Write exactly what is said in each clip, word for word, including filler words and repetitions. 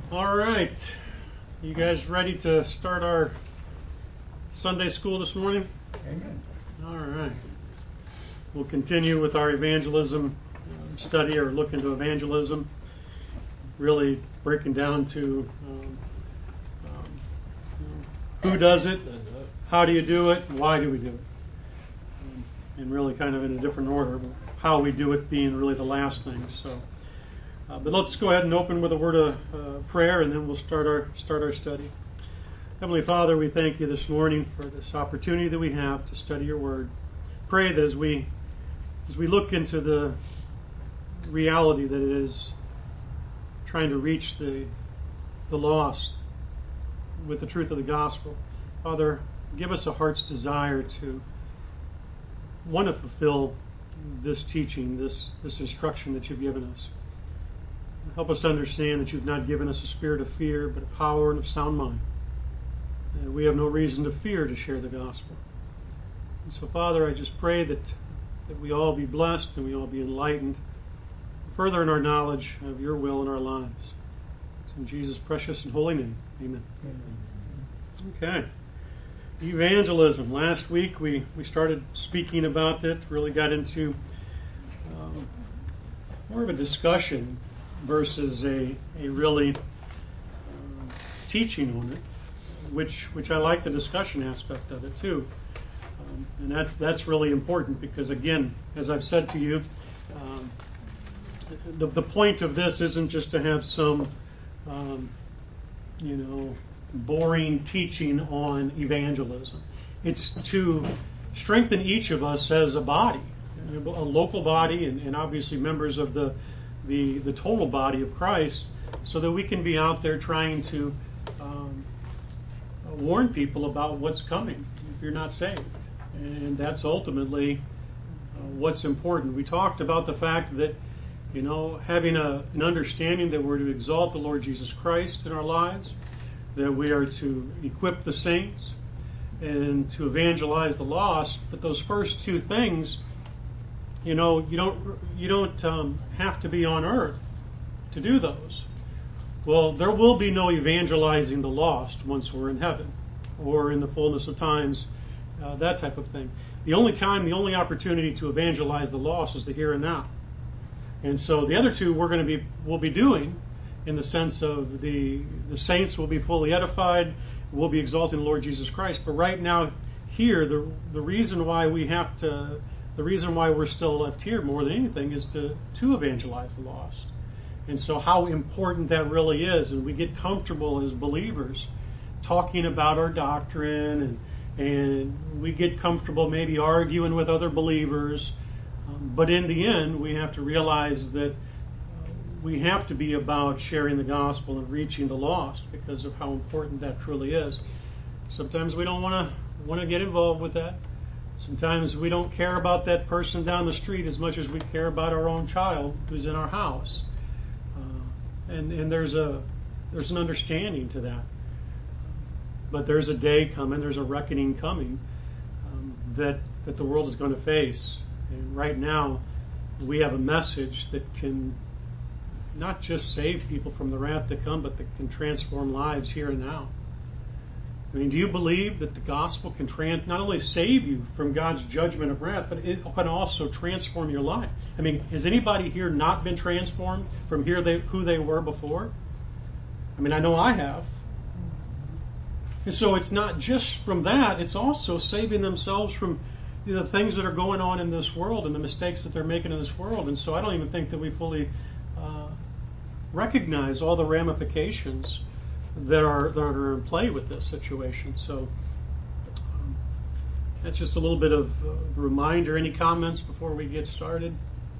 All right. You guys ready to start our Sunday school this morning? Amen. All right. We'll continue with our evangelism um, study or look into evangelism, really breaking down to um, um, you know, who does it, how do you do it, and why do we do it, um, and really kind of in a different order, how we do it being really the last thing. So. Uh, but let's go ahead and open with a word of uh, prayer, and then we'll start our start our study. Heavenly Father, we thank you this morning for this opportunity that we have to study your word. Pray that as we as we look into the reality that it is trying to reach the the lost with the truth of the gospel, Father, give us a heart's desire to want to fulfill this teaching, this this instruction that you've given us. Help us to understand that you've not given us a spirit of fear, but of power and of sound mind. And we have no reason to fear to share the gospel. And so, Father, I just pray that, that we all be blessed and we all be enlightened, further in our knowledge of your will in our lives. It's in Jesus' precious and holy name. Amen. Amen. Okay. Evangelism. Last week we, we started speaking about it, really got into um, more of a discussion versus a, a really um, teaching on it, which which I like the discussion aspect of it too. Um, and that's that's really important because, again, as I've said to you, um, the, the point of this isn't just to have some, um, you know, boring teaching on evangelism. It's to strengthen each of us as a body, a local body, and, and obviously members of the The, the total body of Christ, so that we can be out there trying to um, warn people about what's coming if you're not saved. And that's ultimately uh, what's important. We talked about the fact that, you know, having a, an understanding that we're to exalt the Lord Jesus Christ in our lives, that we are to equip the saints and to evangelize the lost. But those first two things, You know, you don't you don't um, have to be on earth to do those. Well, there will be no evangelizing the lost once we're in heaven or in the fullness of times, uh, that type of thing. The only time, the only opportunity to evangelize the lost is the here and now. And so the other two we're going to be will be doing in the sense of the the saints will be fully edified, we'll be exalting the Lord Jesus Christ. But right now, here, the the reason why we have to The reason why we're still left here more than anything is to, to evangelize the lost. And so how important that really is, and we get comfortable as believers talking about our doctrine, and, and we get comfortable maybe arguing with other believers. Um, but in the end, we have to realize that uh, we have to be about sharing the gospel and reaching the lost because of how important that truly is. Sometimes we don't want to want to get involved with that. Sometimes we don't care about that person down the street as much as we care about our own child who's in our house. Uh, and and there's a there's an understanding to that. But there's a day coming, there's a reckoning coming um, that that the world is going to face. And right now, we have a message that can not just save people from the wrath to come, but that can transform lives here and now. I mean, do you believe that the gospel can trans- not only save you from God's judgment of wrath, but it can also transform your life? I mean, has anybody here not been transformed from here they, who they were before? I mean, I know I have. And so it's not just from that, it's also saving themselves from you know, the things that are going on in this world and the mistakes that they're making in this world. And so I don't even think that we fully uh, recognize all the ramifications that are that are in play with this situation. So um, that's just a little bit of a reminder. Any comments before we get started?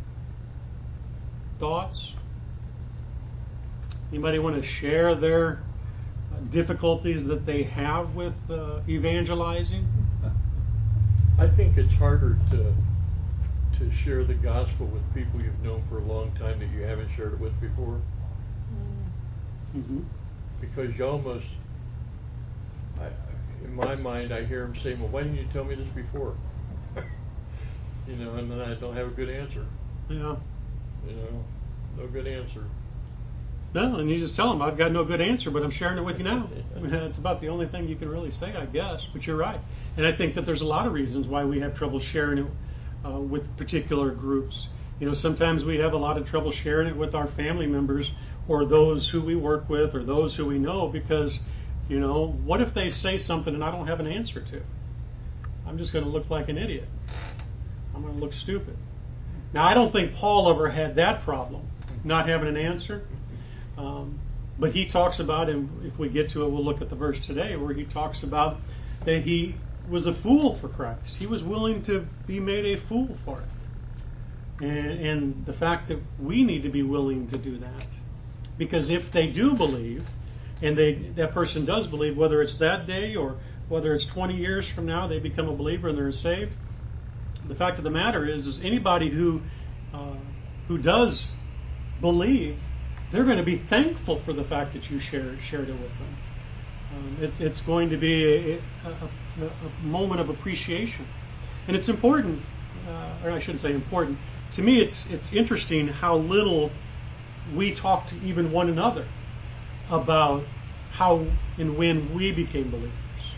Thoughts? Anybody want to share their uh, difficulties that they have with uh, evangelizing? I think it's harder to to share the gospel with people you've known for a long time that you haven't shared it with before. Mm-hmm. Because you almost, I, in my mind, I hear them saying, well, why didn't you tell me this before? you know, and then I don't have a good answer. Yeah. You know, no good answer. No, and you just tell them, I've got no good answer, but I'm sharing it with you now. I mean, it's about the only thing you can really say, I guess, but you're right. And I think that there's a lot of reasons why we have trouble sharing it uh, with particular groups. You know, sometimes we have a lot of trouble sharing it with our family members or those who we work with or those who we know because, you know, what if they say something and I don't have an answer to? I'm just going to look like an idiot. I'm going to look stupid. Now, I don't think Paul ever had that problem, not having an answer. Um, but he talks about, and if we get to it, we'll look at the verse today, where he talks about that he was a fool for Christ. He was willing to be made a fool for it. And, and the fact that we need to be willing to do that. Because if they do believe, and they that person does believe, whether it's that day or whether it's twenty years from now, they become a believer and they're saved, the fact of the matter is, is anybody who uh, who does believe, they're going to be thankful for the fact that you shared shared it with them. Um, it's it's going to be a, a, a, a moment of appreciation, and it's important, uh, or I shouldn't say important. To me, it's it's interesting how little we talk to even one another about how and when we became believers,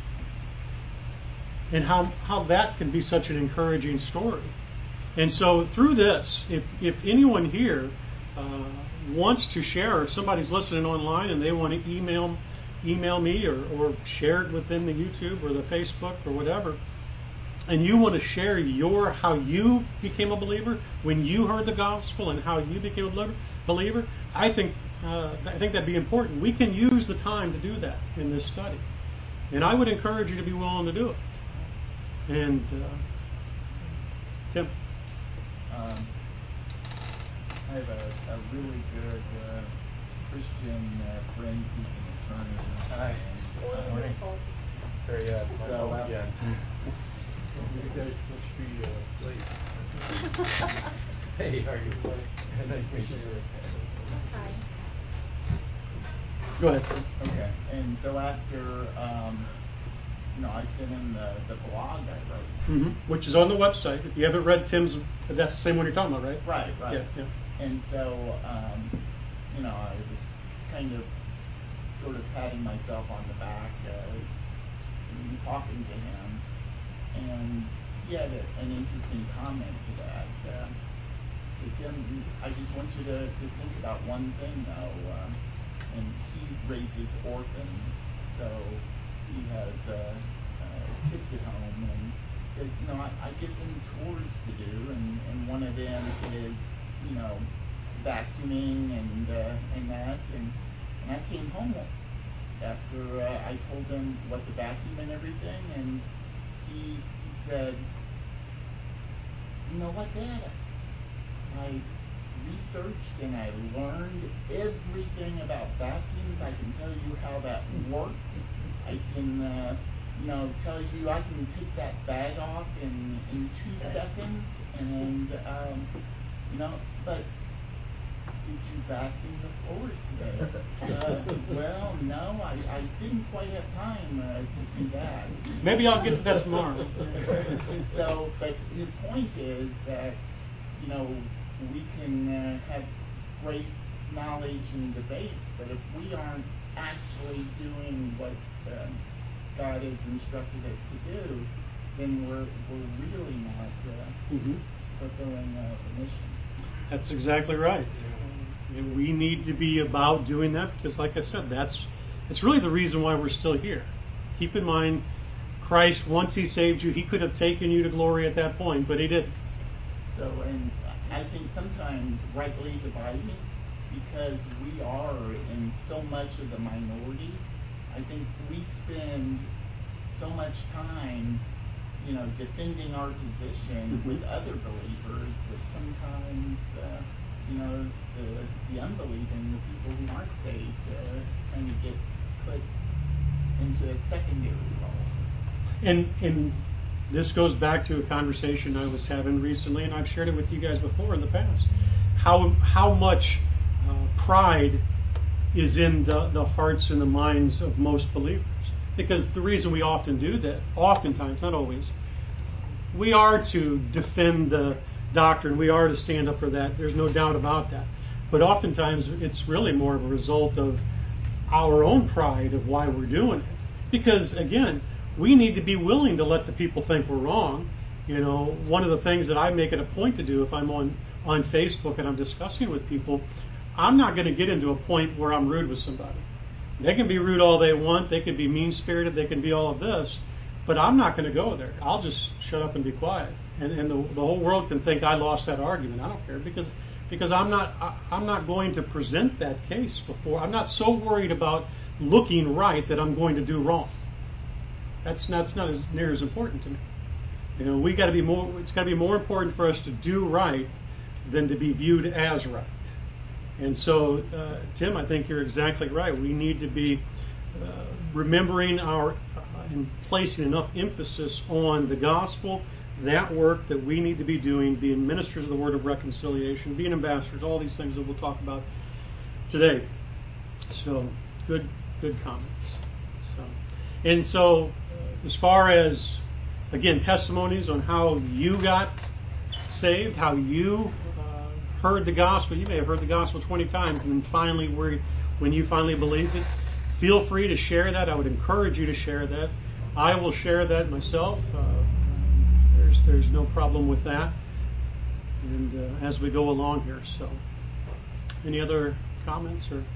and how how that can be such an encouraging story. And so through this, if if anyone here uh, wants to share, if somebody's listening online and they want to email email me or, or share it within the YouTube or the Facebook or whatever, and you want to share your how you became a believer when you heard the gospel and how you became a believer, believer I think uh, I think that'd be important. We can use the time to do that in this study, and I would encourage you to be willing to do it. And uh, Tim. Um, I have a, a really good uh, Christian uh, friend who's an attorney. Nice. And, Morning. Sorry, yeah, it's my So, fault uh, again. You guys must be uh, late. Hey, how are you? Nice to meet you. Go ahead, Tim. Okay, and so after, um, you know, I sent him the, the blog I wrote. Mm-hmm. Which is on the website. If you haven't read Tim's, that's the same one you're talking about, right? Right, right. Yeah, yeah. And so, um, you know, I was kind of sort of patting myself on the back, uh, and talking to him, and he had a, an interesting comment to that. Uh, so Tim, I just want you to, to think about one thing though, um, and he raises orphans, so he has uh, uh, kids at home, and said, you know, I, I give them chores to do, and, and one of them is, you know, vacuuming and uh, and that, and and I came home after uh, I told him what the vacuum and everything, and he he said, you know what, Dad, I researched and I learned everything about vacuums. I can tell you how that works. I can, uh, you know, tell you I can take that bag off in, in two seconds. And, um, you know, but did you vacuum the floors today? Uh, well, no, I, I didn't quite have time uh, to do that. Maybe I'll get to that tomorrow. So, but his point is that, you know, we can uh, have great knowledge and debates, but if we aren't actually doing what um, God has instructed us to do, then we're we're really not uh, Mm-hmm. fulfilling uh, the mission. That's exactly right. And we need to be about doing that because, like I said, that's it's really the reason why we're still here. Keep in mind, Christ, once He saved you, He could have taken you to glory at that point, but He didn't. So, and I think sometimes rightly dividing, because we are in so much of the minority. I think we spend so much time, you know, defending our position Mm-hmm. with other believers that sometimes, uh, you know, the the unbelieving, the people who aren't saved, uh, kind of get put into a secondary role. And and this goes back to a conversation I was having recently, and I've shared it with you guys before in the past. How how much uh, pride is in the, the hearts and the minds of most believers. Because the reason we often do that, oftentimes, not always, we are to defend the doctrine. We are to stand up for that. There's no doubt about that. But oftentimes it's really more of a result of our own pride of why we're doing it. Because again, we need to be willing to let the people think we're wrong. You know, one of the things that I make it a point to do if I'm on, on Facebook and I'm discussing with people, I'm not going to get into a point where I'm rude with somebody. They can be rude all they want. They can be mean-spirited. They can be all of this. But I'm not going to go there. I'll just shut up and be quiet. And, and the, the whole world can think I lost that argument. I don't care because because I'm not I, I'm not going to present that case before. I'm not so worried about looking right that I'm going to do wrong. That's not, that's not as near as important to me. You know, we got to be more. It's got to be more important for us to do right than to be viewed as right. And so, uh, Tim, I think you're exactly right. We need to be uh, remembering our uh, and placing enough emphasis on the gospel, that work that we need to be doing, being ministers of the word of reconciliation, being ambassadors, all these things that we'll talk about today. So, good, good comments. So, and so, uh, as far as again testimonies on how you got saved, how you uh, heard the gospel. You may have heard the gospel twenty times, and then finally, where, when you finally believed it, feel free to share that. I would encourage you to share that. I will share that myself. Uh, there's there's no problem with that. And uh, as we go along here, so any other comments or?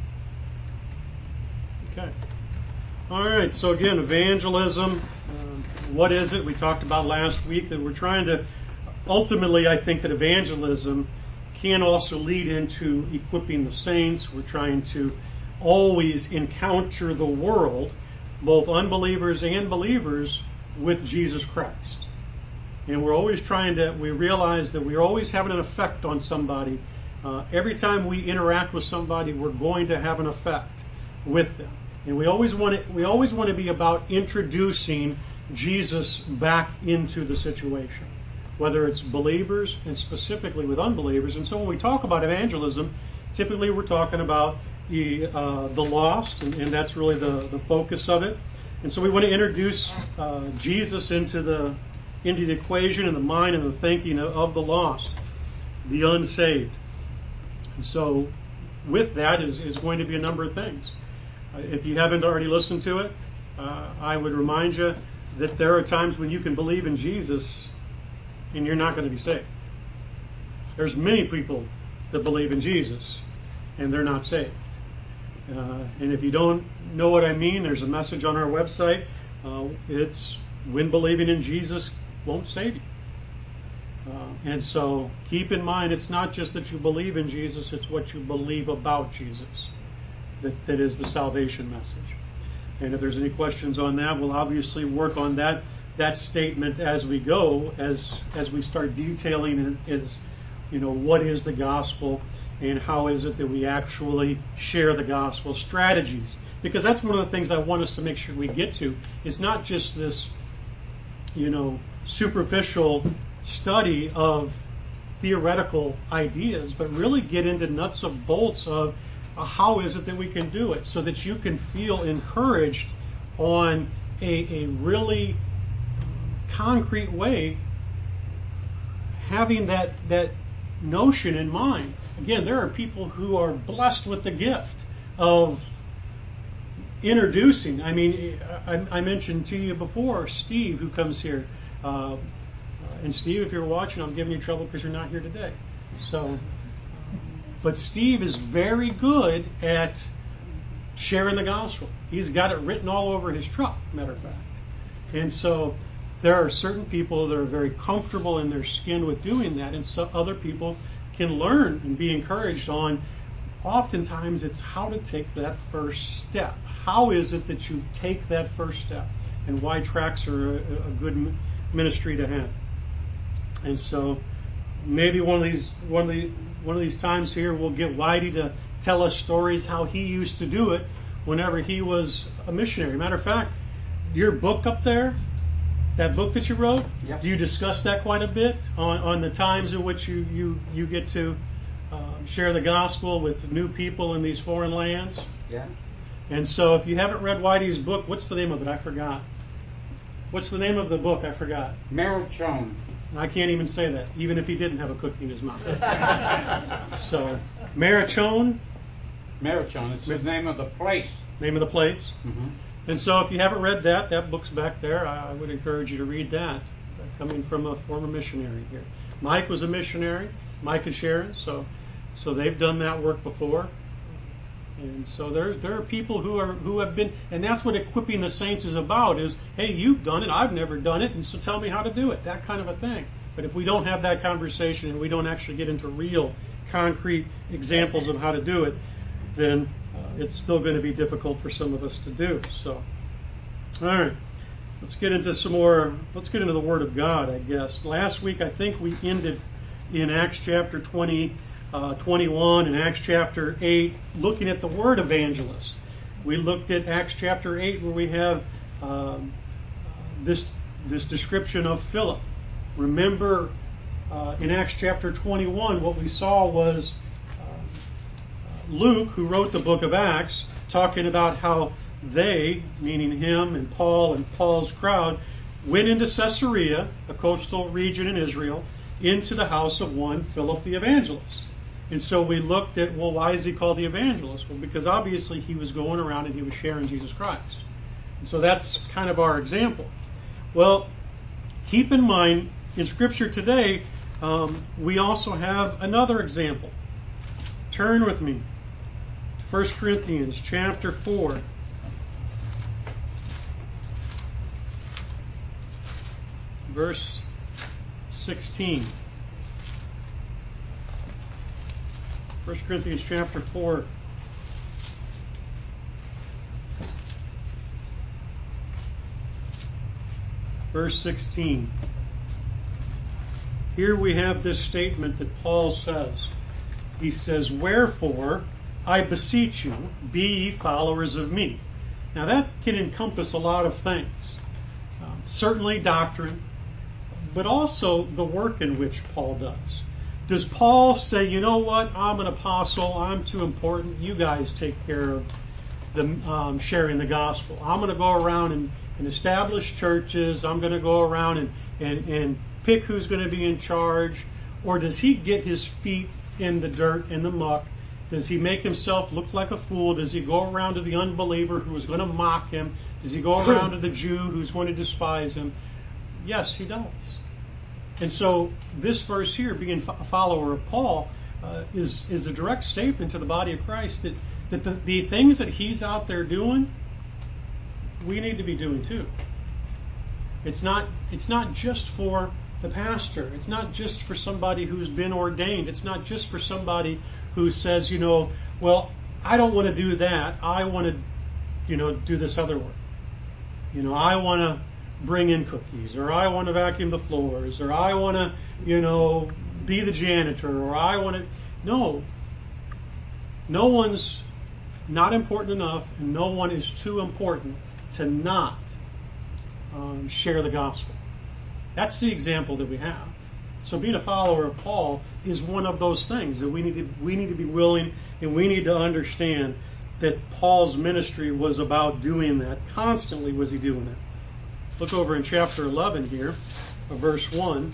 Okay. All right. So again, evangelism. Uh, what is it? We talked about last week that we're trying to. Ultimately, I think that evangelism can also lead into equipping the saints. We're trying to always encounter the world, both unbelievers and believers, with Jesus Christ. And we're always trying to, we realize that we're always having an effect on somebody. Uh, every time we interact with somebody, we're going to have an effect with them. And we always want to, we always want to be about introducing Jesus back into the situation, whether it's believers and specifically with unbelievers. And so when we talk about evangelism, typically we're talking about the, uh, the lost, and, and that's really the, the focus of it. And so we want to introduce uh, Jesus into the into the equation and the mind and the thinking of, of the lost, the unsaved. And so with that is, is going to be a number of things. Uh, if you haven't already listened to it, uh, I would remind you that there are times when you can believe in Jesus and you're not going to be saved. There's many people that believe in Jesus and they're not saved. Uh, and if you don't know what I mean, there's a message on our website. Uh, it's when believing in Jesus won't save you. Uh, and so keep in mind, it's not just that you believe in Jesus, it's what you believe about Jesus that, that is the salvation message. And if there's any questions on that, we'll obviously work on that that statement as we go, as as we start detailing is, you know, what is the gospel and how is it that we actually share the gospel strategies. Because that's one of the things I want us to make sure we get to. It's not just this, you know, superficial study of theoretical ideas, but really get into nuts and bolts of uh, how is it that we can do it so that you can feel encouraged on a, a really concrete way, having that that notion in mind. Again, there are people who are blessed with the gift of introducing. I mean, I, I mentioned to you before, Steve, who comes here. Uh, and Steve, if you're watching, I'm giving you trouble because you're not here today. So, but Steve is very good at sharing the gospel. He's got it written all over his truck, matter of fact. And so there are certain people that are very comfortable in their skin with doing that, and so other people can learn and be encouraged on. Oftentimes it's how to take that first step. How is it that you take that first step, and why tracks are a, a good ministry to have. And so maybe one of these one of the one of these times here we'll get Whitey to tell us stories how he used to do it whenever he was a missionary. Matter of fact, your book up there, that book that you wrote, yep. Do you discuss that quite a bit on, on the times in which you, you, you get to um, share the gospel with new people in these foreign lands? Yeah. And so if you haven't read Whitey's book, what's the name of it? I forgot. What's the name of the book? I forgot. Meritron. And I can't even say that, even if he didn't have a cookie in his mouth. So, Marichon, Marichon, it's the name of the place. name of the place. Mm-hmm. And so if you haven't read that, that book's back there. I would encourage you to read that, coming from a former missionary here. Mike was a missionary, Mike and Sharon, so so they've done that work before. And so there there are people who are who have been, and that's what equipping the saints is about, is, hey, you've done it, I've never done it, and so tell me how to do it, that kind of a thing. But if we don't have that conversation and we don't actually get into real, concrete examples of how to do it, then uh, it's still going to be difficult for some of us to do. So, all right, let's get into some more, let's get into the Word of God, I guess. Last week, I think we ended in Acts chapter twenty, uh, twenty-one and Acts chapter eight, looking at the word evangelist. We looked at Acts chapter eight, where we have um, this, this description of Philip. Remember, uh, in Acts chapter twenty-one, what we saw was Luke, who wrote the book of Acts, talking about how they, meaning him and Paul and Paul's crowd, went into Caesarea, a coastal region in Israel, into the house of one Philip the evangelist. And so we looked at, well, why is he called the evangelist? Well, because obviously he was going around and he was sharing Jesus Christ. And so that's kind of our example. Well, keep in mind, in Scripture today, um, we also have another example. Turn with me to First Corinthians chapter four. Verse sixteen. First Corinthians chapter four. Verse sixteen. Here we have this statement that Paul says. He says, "Wherefore, I beseech you, be ye followers of me." Now that can encompass a lot of things. Um, certainly doctrine, but also the work in which Paul does. Does Paul say, you know what, I'm an apostle, I'm too important, you guys take care of the um, sharing the gospel. I'm going to go around and, and establish churches, I'm going to go around and, and, and pick who's going to be in charge? Or does he get his feet in the dirt, in the muck? Does he make himself look like a fool? Does he go around to the unbeliever who is going to mock him? Does he go around to the Jew who's going to despise him? Yes, he does. And so this verse here, being a follower of Paul, uh, is, is a direct statement to the body of Christ that, that the, the things that he's out there doing, we need to be doing too. It's not, it's not just for the pastor. It's not just for somebody who's been ordained. It's not just for somebody who says, you know, well, I don't want to do that. I want to, you know, do this other work. You know, I want to bring in cookies, or I want to vacuum the floors, or I want to, you know, be the janitor, or I want to. No. No one's not important enough, and no one is too important to not um, share the gospel. That's the example that we have. So being a follower of Paul is one of those things that we need to we need to be willing, and we need to understand that Paul's ministry was about doing that. Constantly was he doing it. Look over in chapter eleven here, verse one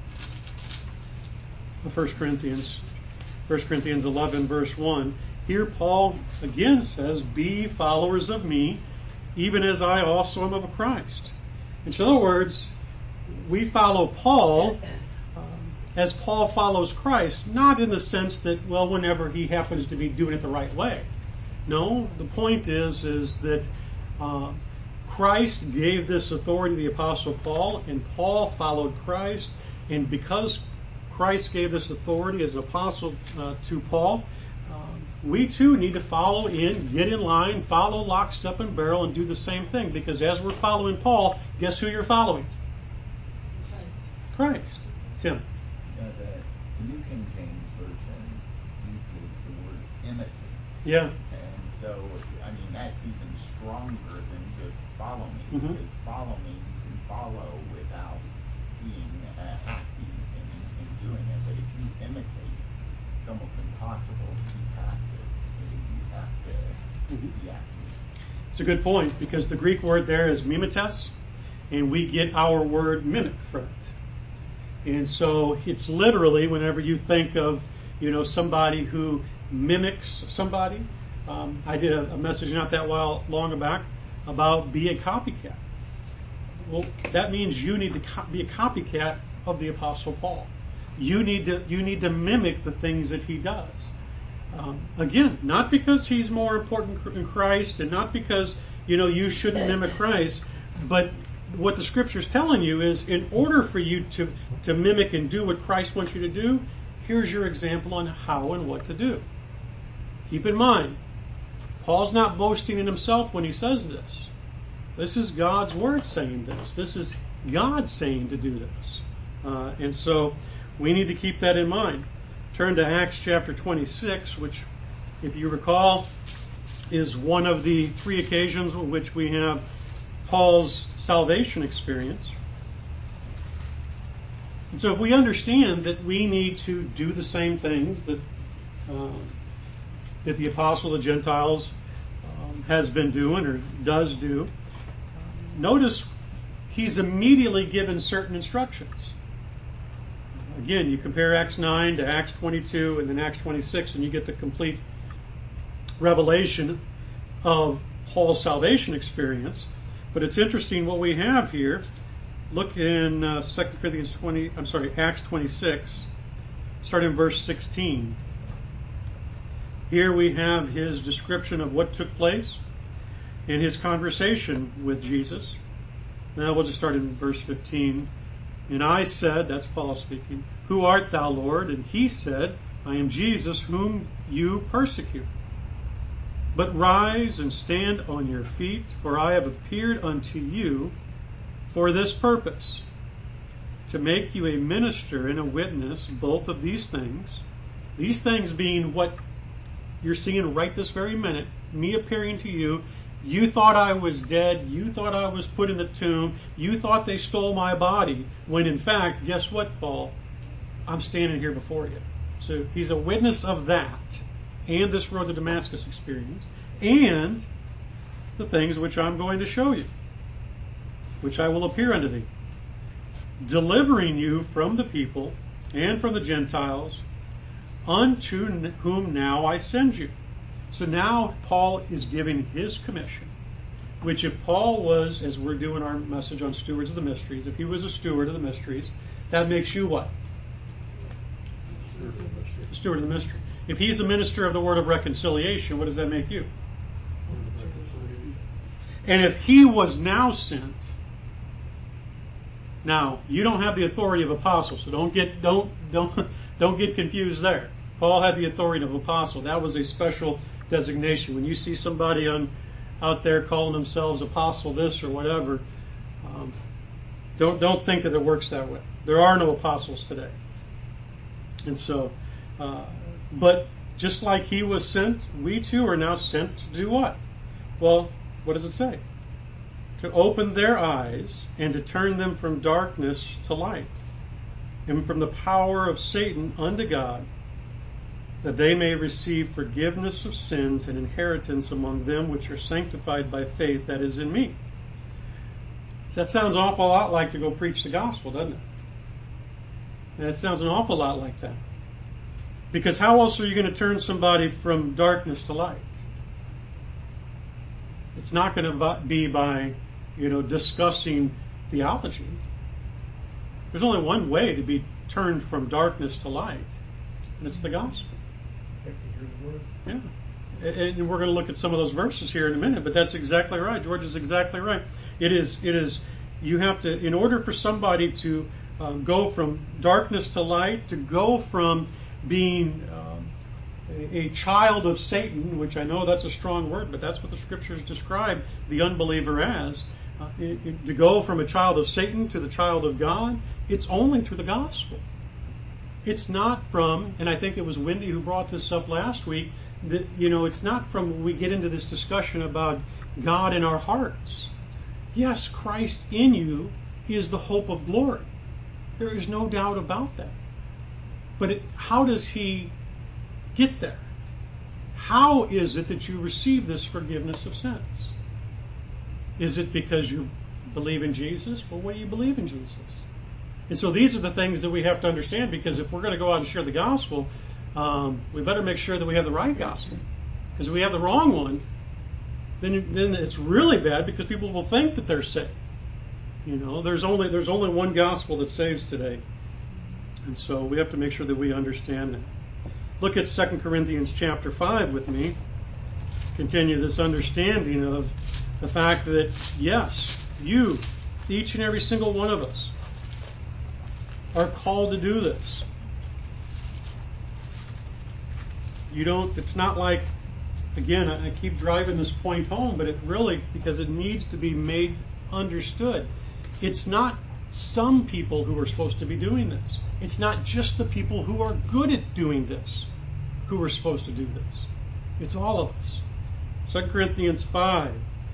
of First Corinthians. First Corinthians eleven, verse one. Here Paul again says, "Be followers of me, even as I also am of Christ." In other words, we follow Paul um, as Paul follows Christ, not in the sense that, well, whenever he happens to be doing it the right way. No, the point is, is that uh, Christ gave this authority to the Apostle Paul, and Paul followed Christ. And because Christ gave this authority as an apostle uh, to Paul, um, we too need to follow in, get in line, follow lock, step, and barrel, and do the same thing. Because as we're following Paul, guess who you're following? Christ. Tim. Yeah, the, the New King James Version uses the word imitate. Yeah. And so, I mean, that's even stronger than just follow me. Mm-hmm. Because follow me, you can follow without being uh, active in, in doing it. But if you imitate, it's almost impossible to be passive. You have to Mm-hmm. be active. It's a good point, because the Greek word there is mimetes, and we get our word mimic from it. And so it's literally, whenever you think of, you know, somebody who mimics somebody, um, I did a, a message not that while long back about be a copycat. Well, that means you need to co- be a copycat of the Apostle Paul. You need to you need to mimic the things that he does. Um, again, not because he's more important in Christ, and not because, you know, you shouldn't mimic Christ, but what the Scripture's telling you is, in order for you to to mimic and do what Christ wants you to do, here's your example on how and what to do. Keep in mind, Paul's not boasting in himself when he says this. This is God's word saying this. This is God saying to do this. Uh, and so we need to keep that in mind. Turn to Acts chapter twenty-six, which, if you recall, is one of the three occasions in which we have Paul's salvation experience. And so if we understand that we need to do the same things that um, that the apostle of the Gentiles um, has been doing or does do, notice he's immediately given certain instructions. Again, you compare Acts nine to Acts twenty-two and then Acts twenty-six, and you get the complete revelation of Paul's salvation experience. But it's interesting what we have here. Look in uh, Second Corinthians twenty. I'm sorry, Acts twenty-six, starting in verse sixteen. Here we have his description of what took place in his conversation with Jesus. Now we'll just start in verse fifteen. And I said, that's Paul speaking, "Who art thou, Lord?" And he said, "I am Jesus, whom you persecute. But rise and stand on your feet, for I have appeared unto you for this purpose, to make you a minister and a witness both of these things." These things being what you're seeing right this very minute, me appearing to you. You thought I was dead. You thought I was put in the tomb. You thought they stole my body. When in fact, guess what, Paul? I'm standing here before you. So he's a witness of that, and this road to Damascus experience, and the things which I'm going to show you, which I will appear unto thee, delivering you from the people and from the Gentiles, unto whom now I send you. So now Paul is giving his commission, which if Paul was, as we're doing our message on stewards of the mysteries, if he was a steward of the mysteries, that makes you what? A steward of the mystery. If he's a minister of the word of reconciliation, what does that make you? And if he was now sent, now you don't have the authority of apostle, so don't get don't don't don't get confused there. Paul had the authority of apostle. That was a special designation. When you see somebody on out there calling themselves apostle this or whatever, um, don't don't think that it works that way. There are no apostles today. And so, uh, but just like he was sent, we too are now sent to do what? Well, what does it say? To open their eyes and to turn them from darkness to light, and from the power of Satan unto God, that they may receive forgiveness of sins and inheritance among them which are sanctified by faith that is in me. So that sounds an awful lot like to go preach the gospel, doesn't it? And it sounds an awful lot like that. Because how else are you going to turn somebody from darkness to light? It's not going to be by, you know, discussing theology. There's only one way to be turned from darkness to light, and it's the gospel. Yeah. And we're going to look at some of those verses here in a minute, but that's exactly right. George is exactly right. It is, it is, you have to, in order for somebody to um, go from darkness to light, to go from being um, a, a child of Satan, which I know that's a strong word, but that's what the scriptures describe the unbeliever as, uh, it, it, to go from a child of Satan to the child of God, it's only through the gospel. It's not from, and I think it was Wendy who brought this up last week, that, you know, it's not from when we get into this discussion about God in our hearts. Yes, Christ in you is the hope of glory. There is no doubt about that. But it, how does he get there? How is it that you receive this forgiveness of sins? Is it because you believe in Jesus? Well, what do you believe in Jesus? And so these are the things that we have to understand, because if we're going to go out and share the gospel, um, we better make sure that we have the right gospel. Because if we have the wrong one, then then it's really bad, because people will think that they're saved. You know, there's only there's only one gospel that saves today. And so we have to make sure that we understand that. Look at Second Corinthians chapter five with me. Continue this understanding of the fact that, yes, you, each and every single one of us, are called to do this. You don't, it's not like, again, I keep driving this point home, but it really, because it needs to be made understood. It's not some people who are supposed to be doing this. It's not just the people who are good at doing this who are supposed to do this. It's all of us. Second Corinthians five.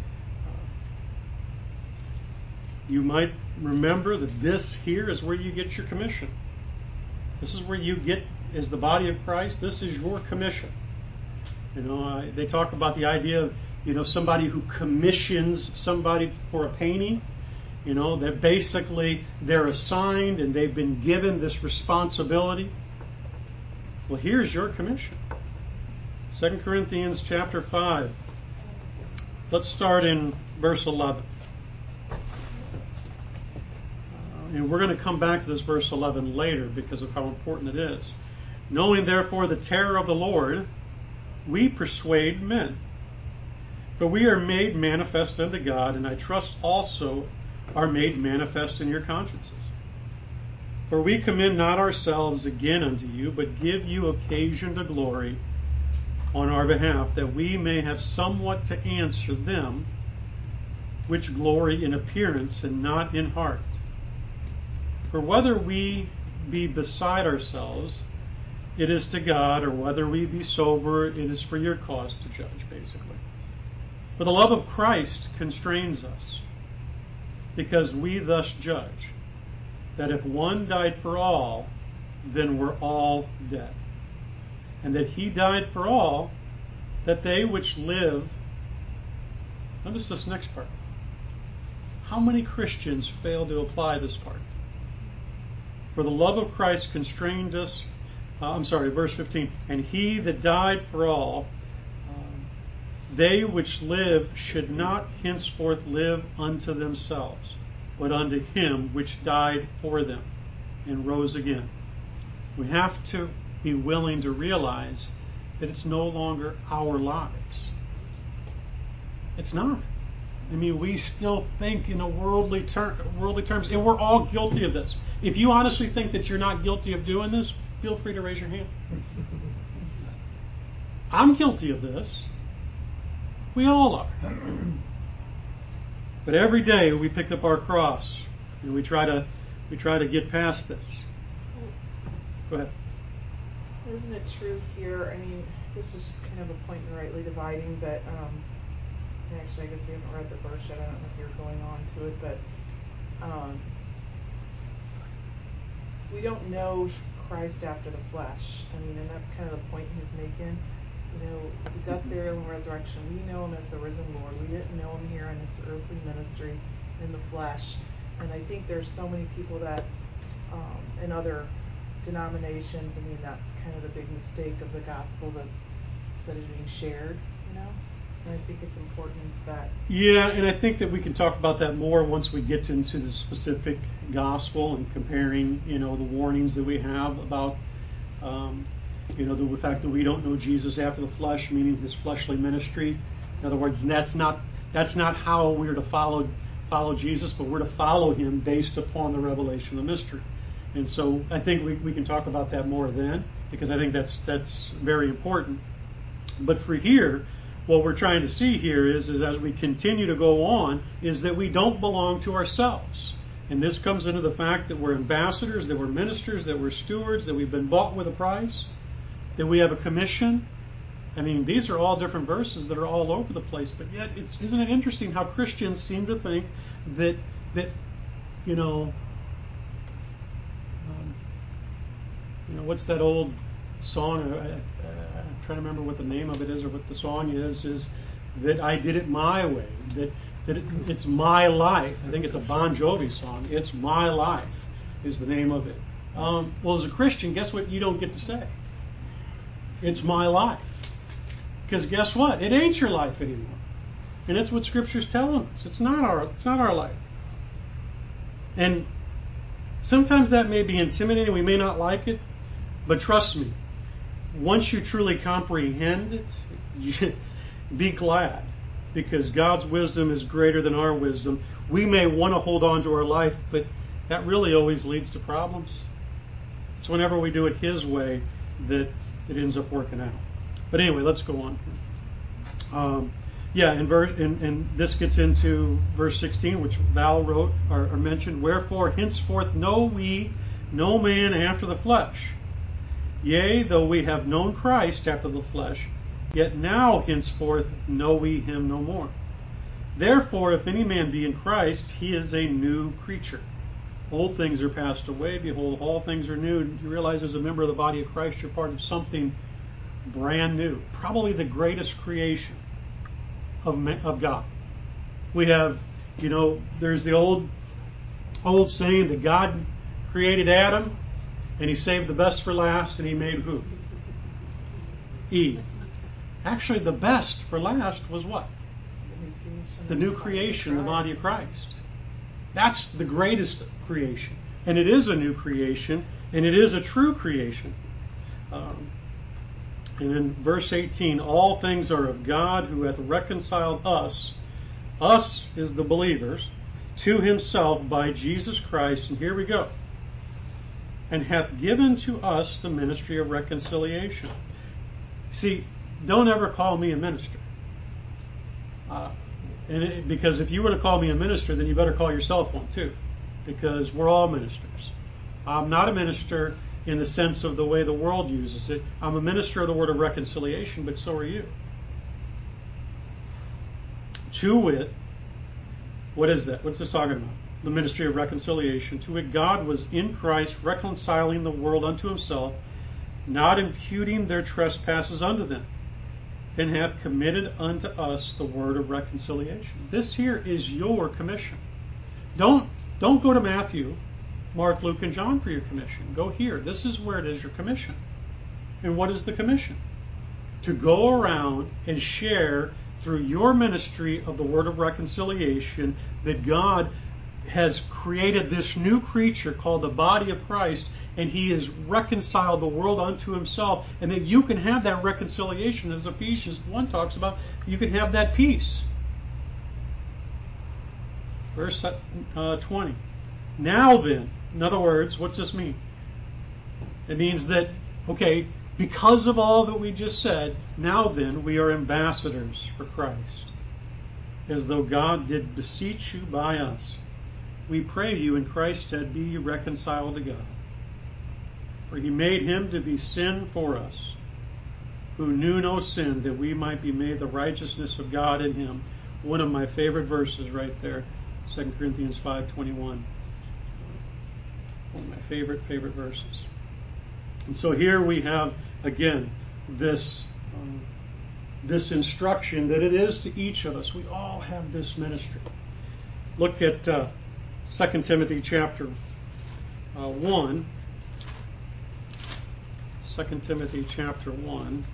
You might remember that this here is where you get your commission. This is where you get, as the body of Christ, this is your commission. You know, uh, they talk about the idea of, you know, somebody who commissions somebody for a painting. You know, that basically they're assigned and they've been given this responsibility. Well, here's your commission. Second Corinthians chapter five. Let's start in verse eleven. And we're going to come back to this verse eleven later because of how important it is. Knowing therefore the terror of the Lord, we persuade men. But we are made manifest unto God, and I trust also are made manifest in your consciences. For we commend not ourselves again unto you, but give you occasion to glory on our behalf, that we may have somewhat to answer them which glory in appearance and not in heart. For whether we be beside ourselves, it is to God, or whether we be sober, it is for your cause to judge, basically. For the love of Christ constrains us, because we thus judge, that if one died for all, then we're all dead. And that he died for all, that they which live... Notice this next part. How many Christians fail to apply this part? For the love of Christ constrained us, uh, I'm sorry, verse fifteen, and he that died for all, um, they which live should not henceforth live unto themselves, but unto him which died for them and rose again. We have to be willing to realize that it's no longer our lives. It's not. I mean, we still think in a worldly ter- worldly terms, and we're all guilty of this. If you honestly think that you're not guilty of doing this, feel free to raise your hand. I'm guilty of this. We all are. But every day we pick up our cross and we try to we try to get past this. Go ahead. Isn't it true here? I mean, this is just kind of a point in rightly dividing, but um, actually, I guess we haven't read the verse yet. I don't know if you're going on to it, but um, we don't know Christ after the flesh. I mean, and that's kind of the point he's making. You know, the death, burial, and resurrection. We know him as the risen Lord. We didn't know him here in his earthly ministry in the flesh. And I think there's so many people that um, in other denominations, I mean, that's kind of the big mistake of the gospel that that is being shared, you know? And I think it's important that... Yeah, and I think that we can talk about that more once we get into the specific gospel and comparing, you know, the warnings that we have about, um, you know, the fact that we don't know Jesus after the flesh, meaning his fleshly ministry. In other words, that's not that's not how we're to follow follow Jesus, but we're to follow him based upon the revelation of the mystery. And so I think we, we can talk about that more then, because I think that's that's very important. But for here, what we're trying to see here is, is as we continue to go on, is that we don't belong to ourselves. And this comes into the fact that we're ambassadors, that we're ministers, that we're stewards, that we've been bought with a price, that we have a commission. I mean, these are all different verses that are all over the place, but yet it's isn't it interesting how Christians seem to think that that you know um, you know what's that old song? I, I, I'm trying to remember what the name of it is or what the song is. Is that I did it my way? That that it, it's my life. I think it's a Bon Jovi song. It's my life. is the name of it. Um, well, as a Christian, guess what you don't get to say? It's my life. Because guess what? It ain't your life anymore. And that's what Scripture's telling us. It's not our, it's not our life. And sometimes that may be intimidating. We may not like it. But trust me, once you truly comprehend it, you, be glad. Because God's wisdom is greater than our wisdom. We may want to hold on to our life, but that really always leads to problems. It's whenever we do it His way that it ends up working out. But anyway, let's go on. Um, yeah, and, verse, and, and this gets into verse sixteen, which Val wrote or, or mentioned. Wherefore, henceforth know we no man after the flesh. Yea, though we have known Christ after the flesh, yet now henceforth know we him no more. Therefore, if any man be in Christ, he is a new creature. Old things are passed away. Behold, all things are new. You realize as a member of the body of Christ, you're part of something brand new. Probably the greatest creation of, of God. We have, you know, there's the old, old saying that God created Adam and He saved the best for last, and He made who? Eve. Actually, the best for last was what? The new creation, the body of Christ. That's the greatest creation. And it is a new creation, and it is a true creation. Um, and in verse eighteen, all things are of God, who hath reconciled us, us is the believers, to Himself by Jesus Christ. And here we go. And hath given to us the ministry of reconciliation. See, don't ever call me a minister. Uh, and it, because if you were to call me a minister, then you better call yourself one too. Because we're all ministers. I'm not a minister in the sense of the way the world uses it. I'm a minister of the word of reconciliation, but so are you. To wit, what is that? What's this talking about? The ministry of reconciliation. To wit, God was in Christ reconciling the world unto Himself, not imputing their trespasses unto them, and hath committed unto us the word of reconciliation. This here is your commission. Don't, don't go to Matthew, Mark, Luke, and John for your commission. Go here. This is where it is your commission. And what is the commission? To go around and share through your ministry of the word of reconciliation that God has created this new creature called the body of Christ, and He has reconciled the world unto Himself, and that you can have that reconciliation, as Ephesians one talks about. You can have that peace. Verse uh, twenty. Now then, in other words, what's this mean? It means that, okay, because of all that we just said, now then we are ambassadors for Christ, as though God did beseech you by us. We pray you in Christ's stead, be ye reconciled to God. For He made Him to be sin for us, who knew no sin, that we might be made the righteousness of God in Him. One of my favorite verses right there, Second Corinthians five twenty-one. One of my favorite, favorite verses. And so here we have, again, this, um, this instruction that it is to each of us. We all have this ministry. Look at uh, Second Timothy chapter uh, one. Second Timothy chapter one.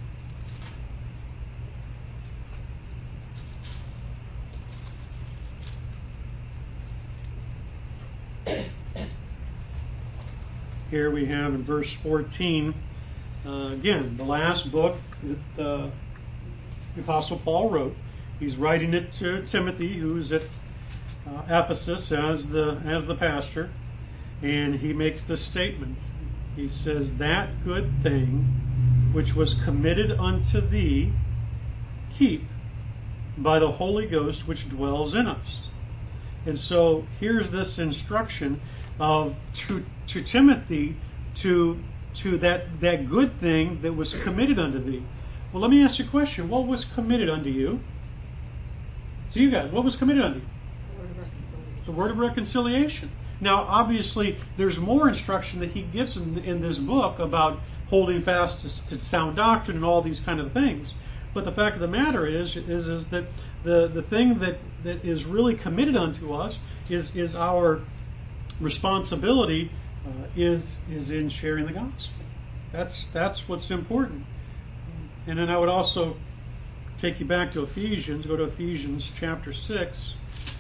Here we have in verse fourteen, uh, again, the last book that uh, the Apostle Paul wrote. He's writing it to Timothy, who's at uh, Ephesus as the as the pastor, and he makes this statement. He says, "That good thing which was committed unto thee, keep by the Holy Ghost which dwells in us." And so here's this instruction of to to Timothy to to that that good thing that was committed unto thee. Well, let me ask you a question. What was committed unto you? To you guys, what was committed unto you? The word of reconciliation. The word of reconciliation. Now, obviously, there's more instruction that he gives in, in this book about holding fast to, to sound doctrine and all these kind of things. But the fact of the matter is, is, is that the, the thing that, that is really committed unto us is, is our responsibility uh, is is in sharing the gospel. That's that's what's important. And then I would also take you back to Ephesians. Go to Ephesians chapter six.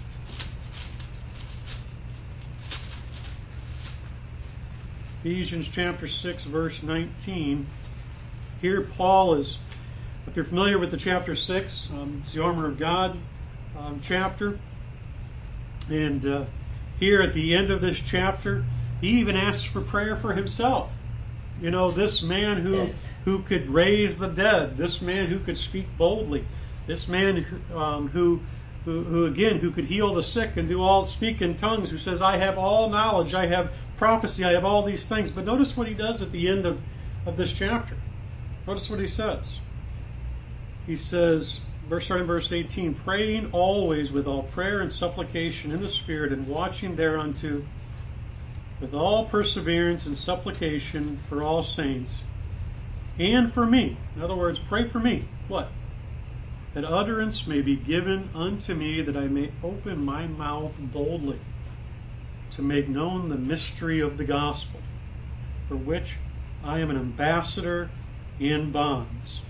Ephesians chapter six, verse nineteen. Here Paul is, if you're familiar with the chapter six, um, it's the armor of God um, chapter. And uh, here at the end of this chapter, he even asks for prayer for himself. You know, this man who who could raise the dead, this man who could speak boldly, this man um, who, who who again who could heal the sick and do all speak in tongues, who says, I have all knowledge, I have prophecy, I have all these things. But notice what he does at the end of, of this chapter. Notice what he says. He says, verse starting verse eighteen, praying always with all prayer and supplication in the Spirit, and watching thereunto with all perseverance and supplication for all saints, and for me. In other words, pray for me. What? That utterance may be given unto me, that I may open my mouth boldly to make known the mystery of the gospel, for which I am an ambassador in bonds,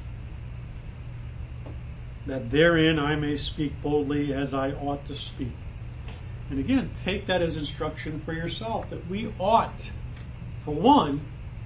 that therein I may speak boldly as I ought to speak. And again, take that as instruction for yourself, that we ought, for one,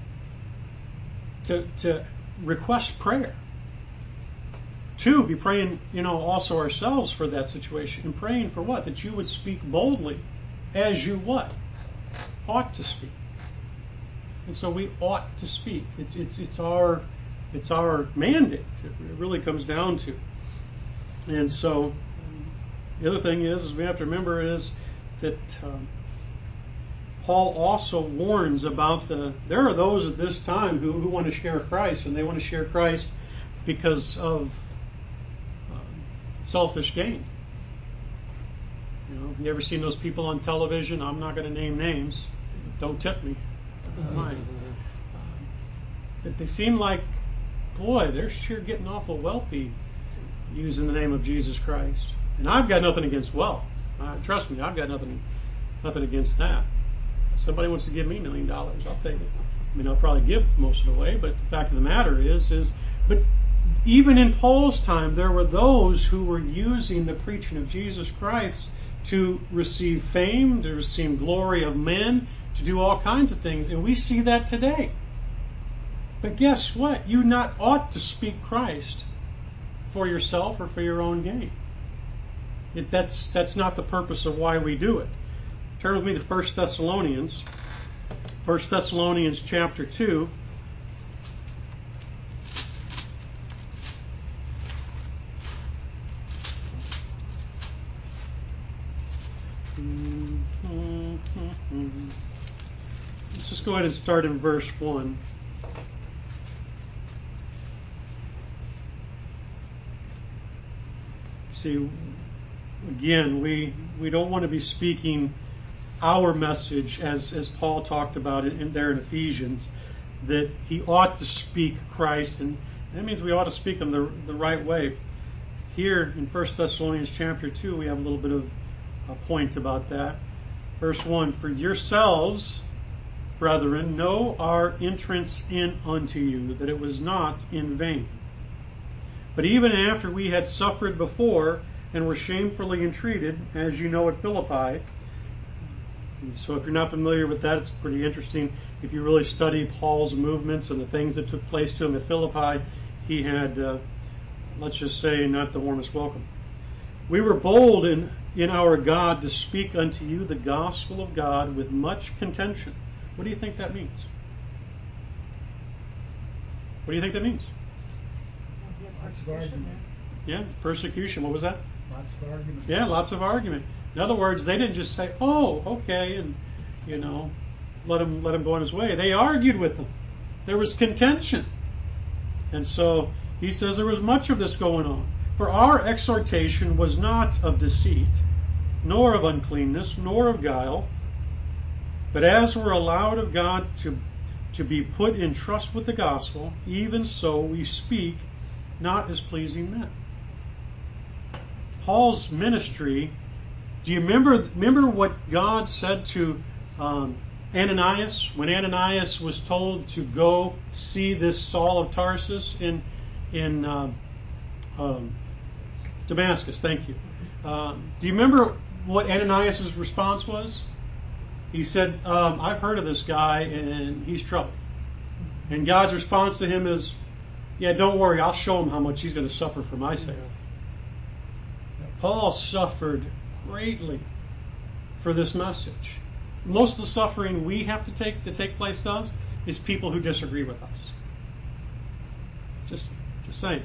to, to request prayer. Two, be praying, you know, also ourselves for that situation. And praying for what? That you would speak boldly as you what? Ought to speak. And so we ought to speak. It's it's it's our it's our mandate. It really comes down to. And so the other thing is, is we have to remember is that um, Paul also warns about the. There are those at this time who, who want to share Christ, and they want to share Christ because of um, selfish gain. You know, have you ever seen those people on television? I'm not going to name names. Don't tip me. Mine. Um, but they seem like, boy, they're sure getting awful wealthy using the name of Jesus Christ. And I've got nothing against wealth. Uh, trust me, I've got nothing, nothing against that. If somebody wants to give me a million dollars, I'll take it. I mean, I'll probably give most of it away, but the fact of the matter is, is, but even in Paul's time, there were those who were using the preaching of Jesus Christ to receive fame, to receive glory of men, to do all kinds of things, and we see that today. But guess what? You not ought to speak Christ for yourself or for your own gain. It, that's that's not the purpose of why we do it. Turn with me to First Thessalonians. First Thessalonians chapter two. Let's just go ahead and start in verse one. See, again, we we don't want to be speaking our message as, as Paul talked about it in there in Ephesians, that he ought to speak Christ, and that means we ought to speak him the, the right way. Here in First Thessalonians chapter two, we have a little bit of a point about that. Verse one, for yourselves, brethren, know our entrance in unto you, that it was not in vain. But even after we had suffered before and were shamefully entreated, as you know at Philippi. So if you're not familiar with that, it's pretty interesting. If you really study Paul's movements and the things that took place to him at Philippi, he had, uh, let's just say, not the warmest welcome. We were bold in, in our God to speak unto you the gospel of God with much contention. What do you think that means? What do you think that means? Lots of argument. Yeah, persecution. What was that? Lots of argument. Yeah, lots of argument. In other words, they didn't just say, "Oh, okay," and you know, let him let him go on his way. They argued with them. There was contention, and so he says there was much of this going on. For our exhortation was not of deceit, nor of uncleanness, nor of guile, but as we're allowed of God to to be put in trust with the gospel, even so we speak, not as pleasing men. Paul's ministry, do you remember remember what God said to um, Ananias, when Ananias was told to go see this Saul of Tarsus in in uh, um, Damascus, thank you. Uh, do you remember what Ananias' response was? He said, um, I've heard of this guy and he's trouble. And God's response to him is, yeah, don't worry, I'll show him how much he's going to suffer for my sake. Paul suffered greatly for this message. Most of the suffering we have to take to take place to us is people who disagree with us. Just, just saying.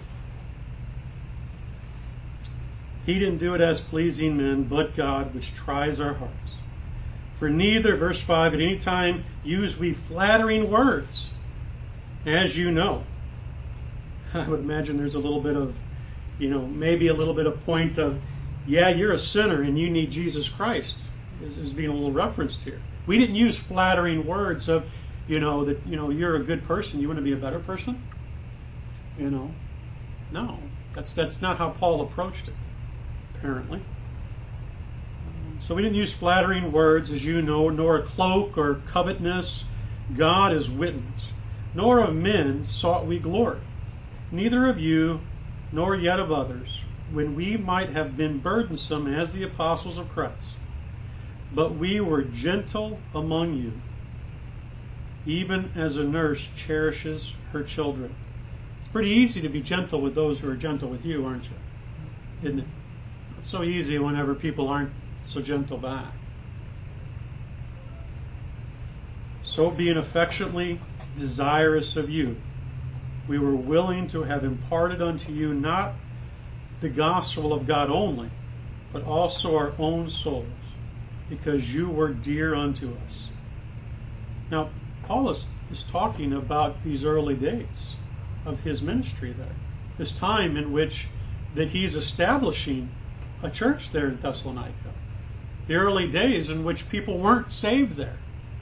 He didn't do it as pleasing men, but God, which tries our hearts. For neither, verse five, at any time use we flattering words, as you know. I would imagine there's a little bit of, you know, maybe a little bit of point of, yeah, you're a sinner and you need Jesus Christ, is, is being a little referenced here. We didn't use flattering words of, you know, that, you know, you're a good person, you want to be a better person? You know, no, that's that's not how Paul approached it, apparently. Um, so we didn't use flattering words, as you know, nor a cloak or covetousness. God is witness. Nor of men sought we glory, neither of you, nor yet of others, when we might have been burdensome as the apostles of Christ. But we were gentle among you, even as a nurse cherishes her children. It's pretty easy to be gentle with those who are gentle with you, aren't you? Isn't it? It's so easy whenever people aren't so gentle back. So being affectionately desirous of you, we were willing to have imparted unto you not the gospel of God only, but also our own souls, because you were dear unto us. Now, Paul is, is talking about these early days of his ministry there, this time in which that he's establishing a church there in Thessalonica, the early days in which people weren't saved there.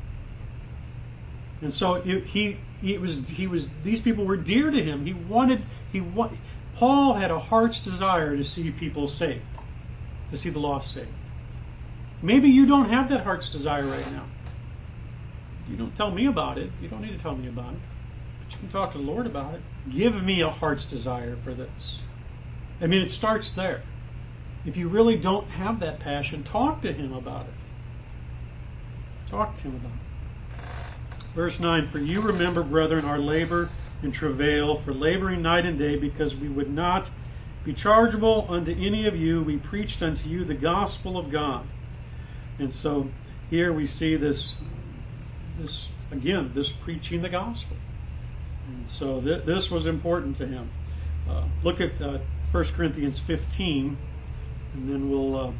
And so he he was he was these people were dear to him. He wanted he wa- Paul had a heart's desire to see people saved, to see the lost saved. Maybe you don't have that heart's desire right now. You don't tell me about it. You don't need to tell me about it. But you can talk to the Lord about it. Give me a heart's desire for this. I mean, it starts there. If you really don't have that passion, talk to him about it. Talk to him about it. Verse nine, for you remember, brethren, our labor and travail, for laboring night and day, because we would not be chargeable unto any of you. We preached unto you the gospel of God. And so here we see this, this again, this preaching the gospel. And so th- this was important to him. Uh, look at uh, First Corinthians fifteen, and then we'll uh,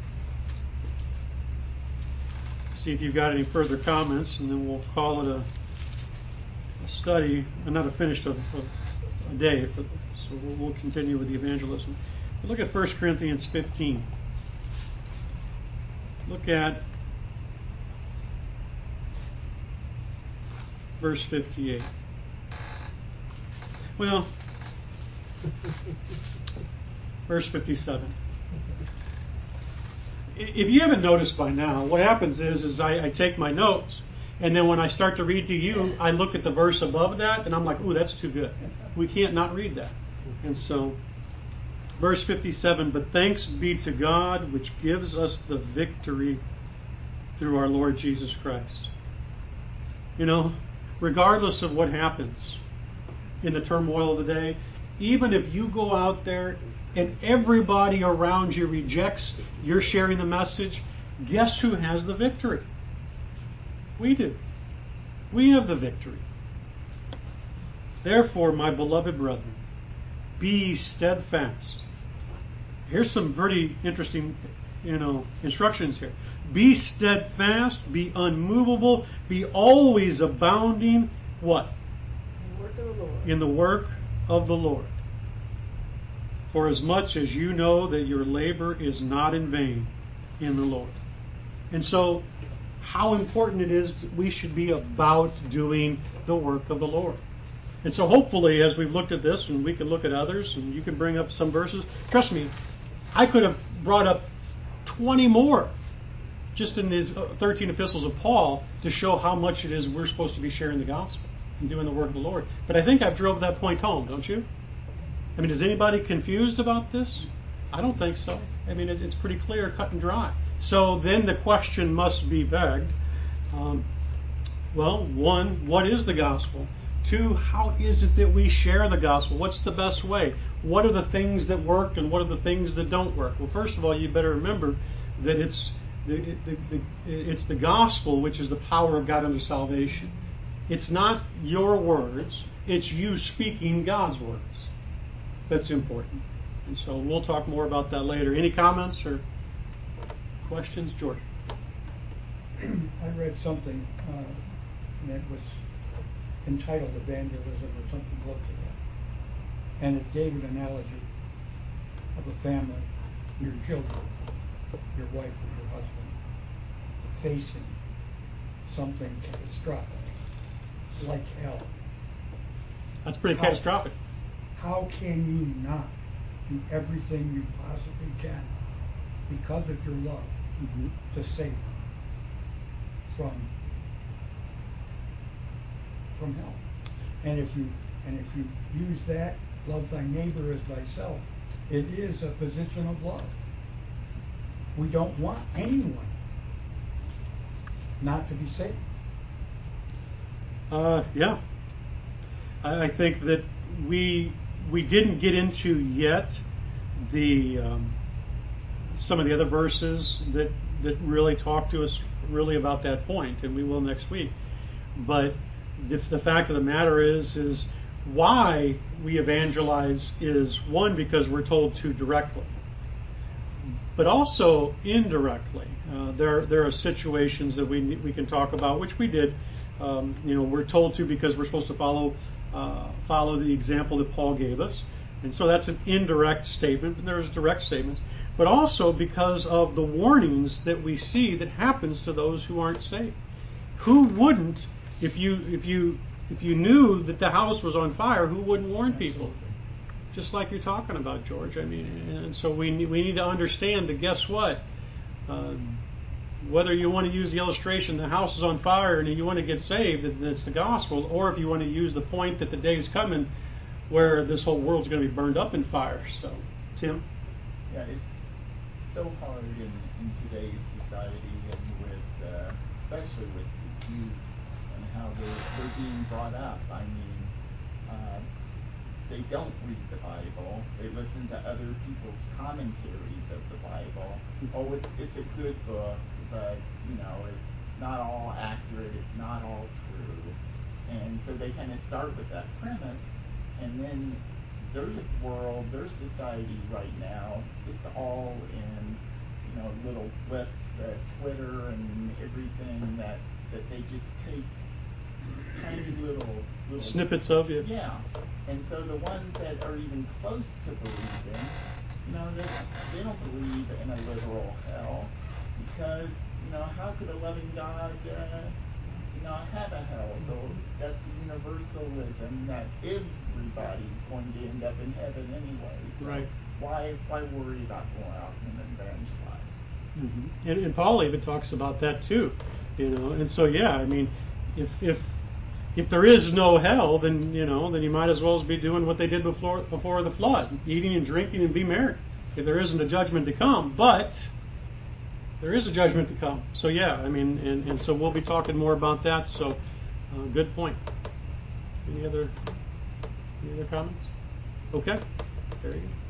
see if you've got any further comments, and then we'll call it a, a study, and not a finish of, of a day. For, so we'll, we'll continue with the evangelism. But look at First Corinthians fifteen. Look at verse fifty-eight. Well, verse fifty-seven. If you haven't noticed by now, what happens is, is I, I take my notes, and then when I start to read to you, I look at the verse above that, and I'm like, ooh, that's too good. We can't not read that. And so, verse fifty-seven, but thanks be to God, which gives us the victory through our Lord Jesus Christ. You know, regardless of what happens in the turmoil of the day, even if you go out there and everybody around you rejects you're sharing the message, guess who has the victory? We do. We have the victory. Therefore, my beloved brethren, be steadfast. Here's some pretty interesting, you know, instructions here. Be steadfast, be unmovable, be always abounding, what? In the work of the Lord. In the work of the Lord. For as much as you know that your labor is not in vain in the Lord. And so, how important it is that we should be about doing the work of the Lord. And so hopefully, as we've looked at this, and we can look at others, and you can bring up some verses, trust me, I could have brought up twenty more just in these thirteen epistles of Paul to show how much it is we're supposed to be sharing the gospel and doing the work of the Lord. But I think I've drove that point home, don't you? I mean, is anybody confused about this? I don't think so. I mean, it, it's pretty clear, cut and dry. So then the question must be begged. Um, well, one, what is the gospel? Two, how is it that we share the gospel? What's the best way? What are the things that work and what are the things that don't work? Well, first of all, you better remember that it's the, the, the, it's the gospel which is the power of God unto salvation. It's not your words, it's you speaking God's words. That's important. And so we'll talk more about that later. Any comments or questions, George? I read something uh, that was entitled Evangelism or something close to that. And it gave an analogy of a family, your children, your wife or your husband, facing something catastrophic, like hell. That's pretty How- catastrophic. How can you not do everything you possibly can because of your love Mm-hmm. to save them from from hell? And if you and if you use that, love thy neighbor as thyself, it is a position of love. We don't want anyone not to be saved. Uh, yeah. I, I think that we we didn't get into yet the um, some of the other verses that that really talk to us really about that point, and we will next week. But the, the fact of the matter is is why we evangelize is, one, because we're told to directly, but also indirectly. Uh, there there are situations that we we can talk about, which we did. Um, you know, we're told to because we're supposed to follow uh, follow the example that Paul gave us, and so that's an indirect statement. But there's direct statements, but also because of the warnings that we see that happens to those who aren't saved. Who wouldn't, if you if you if you knew that the house was on fire, who wouldn't warn people? Just like you're talking about, George. I mean, and so we need, we need to understand that. Guess what? Uh, whether you want to use the illustration, the house is on fire, and you want to get saved, that it's the gospel, or if you want to use the point that the day is coming where this whole world's going to be burned up in fire. So, Tim? Yeah, it's so hard in, in today's society and with, uh, especially with the youth and how they're, they're being brought up. I mean, uh, they don't read the Bible. They listen to other people's commentaries of the Bible. Oh, it's it's a good book, but you know, it's not all accurate. It's not all true. And so they kind of start with that premise, and then their world, their society right now, it's all in, you know, little clips, uh, Twitter and everything that that they just take tiny little little Snippets of you. Yeah. And so the ones that are even close to believing, you know, they, they don't believe in a literal hell because, you know, how could a loving God, uh, you know, have a hell? So that's universalism that everybody's going to end up in heaven anyway. So Right. why why worry about going out and evangelize? Mm-hmm. And, and Paul even talks about that too, you know. And so, yeah, I mean, if if if there is no hell, then you know, then you might as well be doing what they did before before the flood, eating and drinking and be merry. If there isn't a judgment to come, but there is a judgment to come. So yeah, I mean, and, and so we'll be talking more about that. So, uh, good point. Any other any other comments? Okay, very good.